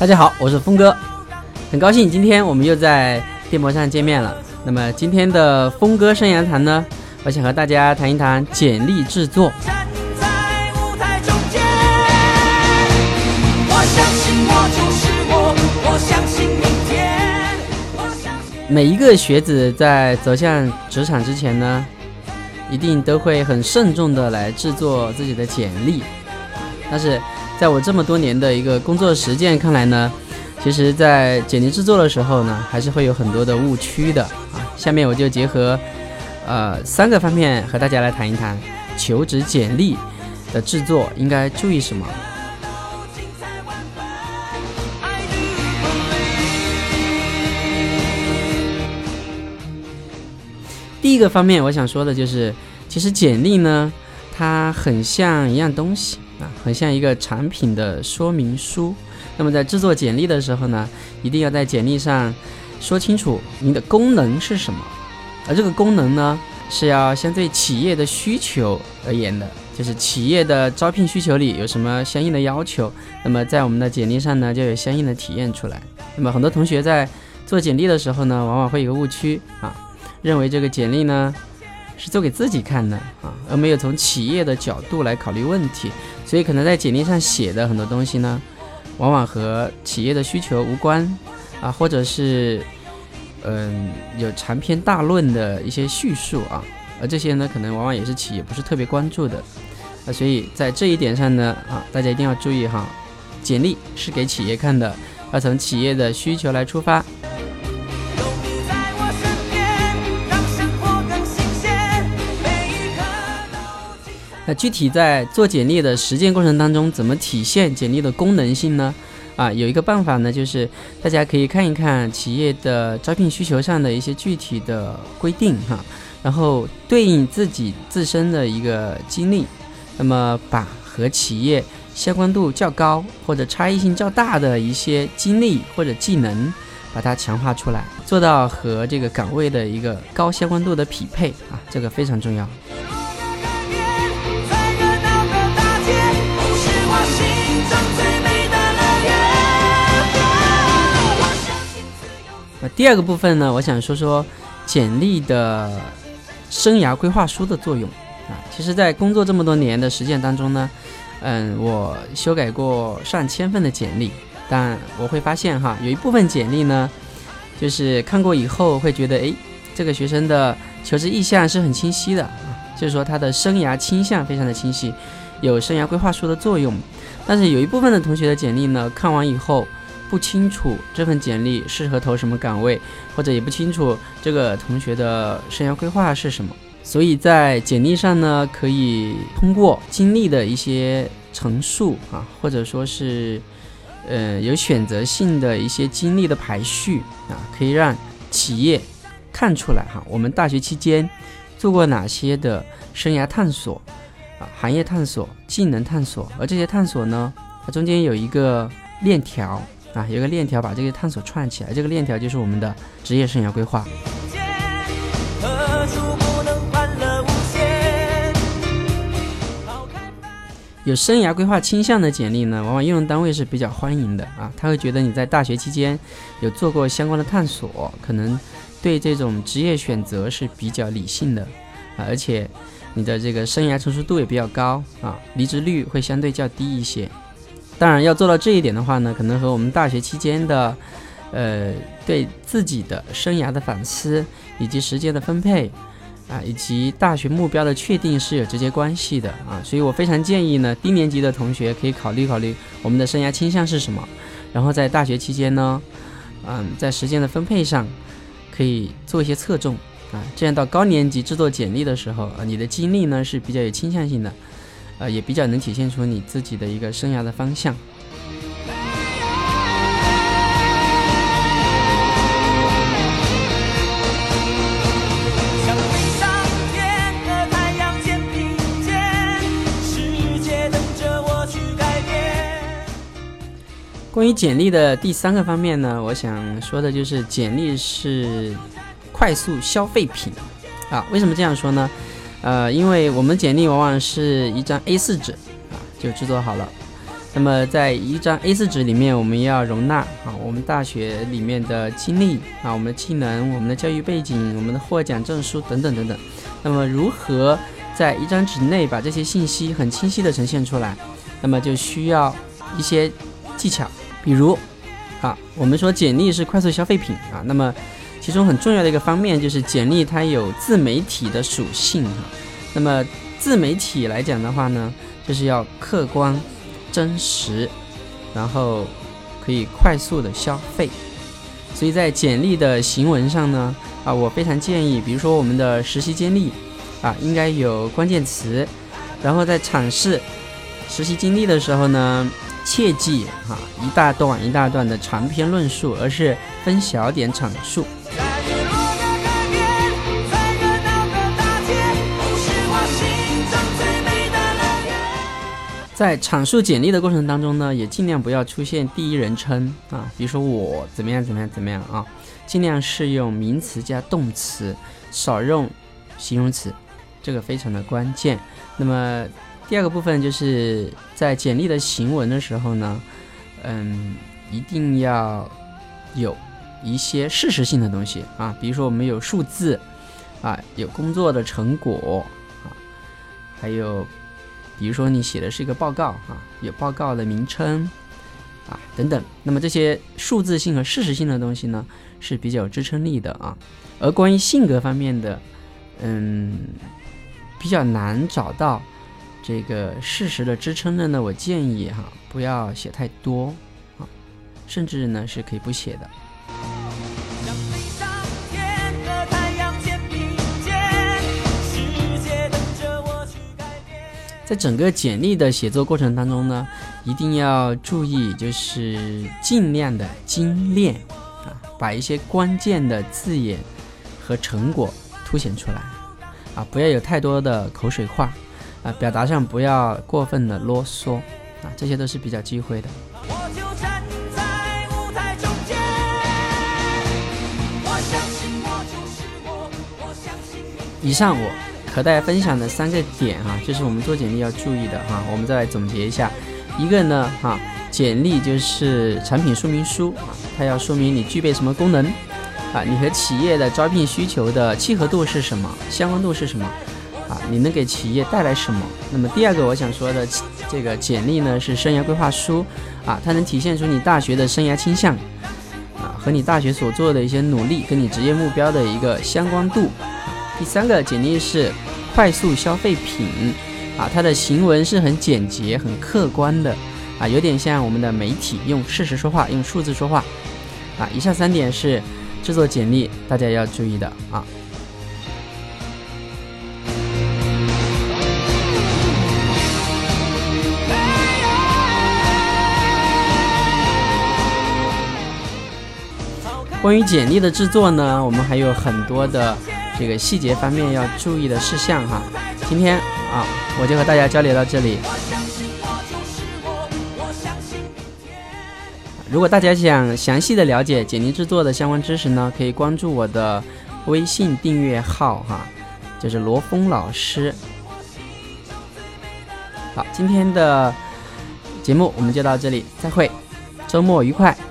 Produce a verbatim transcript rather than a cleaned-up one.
大家好，我是峰哥，很高兴今天我们又在电波上见面了。那么今天的峰哥生涯谈呢，我想和大家谈一谈简历制作。每一个学子在走向职场之前呢，一定都会很慎重的来制作自己的简历。但是在我这么多年的一个工作实践看来呢，其实在简历制作的时候呢，还是会有很多的误区的啊。下面我就结合呃三个方面和大家来谈一谈求职简历的制作应该注意什么。第一个方面我想说的就是，其实简历呢，它很像一样东西啊，很像一个产品的说明书。那么在制作简历的时候呢，一定要在简历上说清楚您的功能是什么，而这个功能呢，是要相对企业的需求而言的，就是企业的招聘需求里有什么相应的要求，那么在我们的简历上呢，就有相应的体验出来。那么很多同学在做简历的时候呢，往往会有个误区啊，认为这个简历呢是做给自己看的啊，而没有从企业的角度来考虑问题，所以可能在简历上写的很多东西呢，往往和企业的需求无关啊，或者是嗯有长篇大论的一些叙述啊，而这些呢，可能往往也是企业不是特别关注的啊，所以在这一点上呢啊，大家一定要注意哈，简历是给企业看的，要从企业的需求来出发。那具体在做简历的实践过程当中，怎么体现简历的功能性呢？啊，有一个办法呢，就是大家可以看一看企业的招聘需求上的一些具体的规定哈，然后对应自己自身的一个经历，那么把和企业相关度较高或者差异性较大的一些经历或者技能，把它强化出来，做到和这个岗位的一个高相关度的匹配啊，这个非常重要。第二个部分呢，我想说说简历的生涯规划书的作用啊。其实在工作这么多年的实践当中呢，嗯，我修改过上千份的简历，但我会发现哈，有一部分简历呢，就是看过以后会觉得，诶，这个学生的求职意向是很清晰的啊，就是说他的生涯倾向非常的清晰，有生涯规划书的作用。但是有一部分的同学的简历呢，看完以后不清楚这份简历适合投什么岗位，或者也不清楚这个同学的生涯规划是什么，所以在简历上呢，可以通过经历的一些陈述啊，或者说是呃有选择性的一些经历的排序啊，可以让企业看出来哈，我们大学期间做过哪些的生涯探索啊、行业探索、技能探索，而这些探索呢，它中间有一个链条啊，有一个链条把这个探索串起来，这个链条就是我们的职业生涯规划。有生涯规划倾向的简历呢，往往用人单位是比较欢迎的啊，他会觉得你在大学期间有做过相关的探索，可能对这种职业选择是比较理性的啊，而且你的这个生涯成熟度也比较高啊，离职率会相对较低一些。当然要做到这一点的话呢，可能和我们大学期间的呃对自己的生涯的反思，以及时间的分配啊，以及大学目标的确定是有直接关系的啊，所以我非常建议呢，低年级的同学可以考虑考虑我们的生涯倾向是什么，然后在大学期间呢，嗯，在时间的分配上可以做一些侧重啊，这样到高年级制作简历的时候啊，你的经历呢是比较有倾向性的。呃，也比较能体现出你自己的一个生涯的方向。关于简历的第三个方面呢，我想说的就是简历是快速消费品啊。为什么这样说呢？呃，因为我们简历往往是一张 A 四 纸啊就制作好了， 那么在一张 A 四 纸里面，我们要容纳啊我们大学里面的经历啊，我们的技能、我们的教育背景、我们的获奖证书等等等等。那么如何在一张纸内把这些信息很清晰的呈现出来？那么就需要一些技巧，比如啊，我们说简历是快速消费品啊，那么其中很重要的一个方面就是简历它有自媒体的属性哈。那么自媒体来讲的话呢，就是要客观、真实，然后可以快速的消费。所以在简历的行文上呢，啊，我非常建议，比如说我们的实习经历啊，应该有关键词，然后在阐释实习经历的时候呢，切记啊一大段一大段的长篇论述，而是分小点阐述。在阐述简历的过程当中呢，也尽量不要出现第一人称啊，比如说我怎么样怎么样怎么样啊，尽量是用名词加动词，少用形容词，这个非常的关键。那么第二个部分就是在简历的行文的时候呢，嗯，一定要有一些事实性的东西啊，比如说我们有数字啊，有工作的成果啊，还有比如说你写的是一个报告啊，有报告的名称啊等等。那么这些数字性和事实性的东西呢，是比较有支撑力的啊。而关于性格方面的，嗯，比较难找到这个事实的支撑的呢，我建议哈，不要写太多啊，甚至呢是可以不写的。在整个简历的写作过程当中呢，一定要注意，就是尽量的精炼啊，把一些关键的字眼和成果凸显出来啊，不要有太多的口水话啊，表达上不要过分的啰嗦啊，这些都是比较忌讳的。我就站在舞台中间，我相信我就是我，我相信你。以上我和大家分享的三个点啊，就是我们做简历要注意的哈。我们再来总结一下，一个呢哈，简历就是产品说明书啊，它要说明你具备什么功能啊，你和企业的招聘需求的契合度是什么，相关度是什么啊，你能给企业带来什么。那么第二个我想说的这个简历呢是生涯规划书啊，它能体现出你大学的生涯倾向啊，和你大学所做的一些努力跟你职业目标的一个相关度。第三个简历是快速消费品啊，它的行文是很简洁很客观的啊，有点像我们的媒体用事实说话，用数字说话啊。以上三点是制作简历大家要注意的啊。关于简历的制作呢，我们还有很多的这个细节方面要注意的事项哈。今天啊，我就和大家交流到这里。如果大家想详细的了解简历制作的相关知识呢，可以关注我的微信订阅号哈，就是罗峰老师。好，今天的节目我们就到这里，再会，周末愉快。